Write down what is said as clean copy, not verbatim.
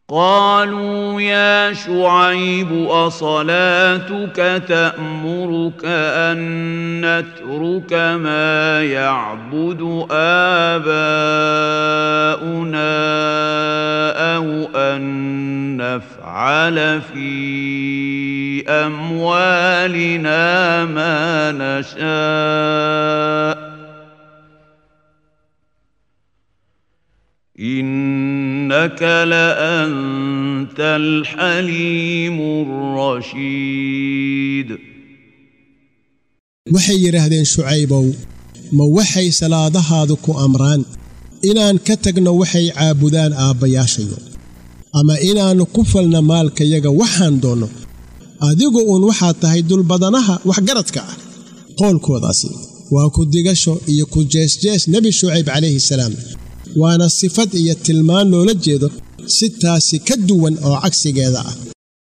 قالوا يا شعيب أصلاتك تأمرك أن نترك ما يعبد آباؤنا أو أن نفعل في أموالنا ما نشاء إنك لأنت الحليم الرشيد. waxay yiraahdeen Shucaybow ma waxay salaadahaadu ku amraan inaan ka tagno waxay caabudaan aabayaashayo ama inaan ku falna maalkayaga waxaan doono adigu waxaad tahay dul badanaha wax garadka ah qowlkoodaasi waa ku digasho iyo ku jeesjees nabi Shucayb calayhi salaam waana sifad iyo tilmaan loola jeedo si taasi ka duwan oo cagsigeeda ah.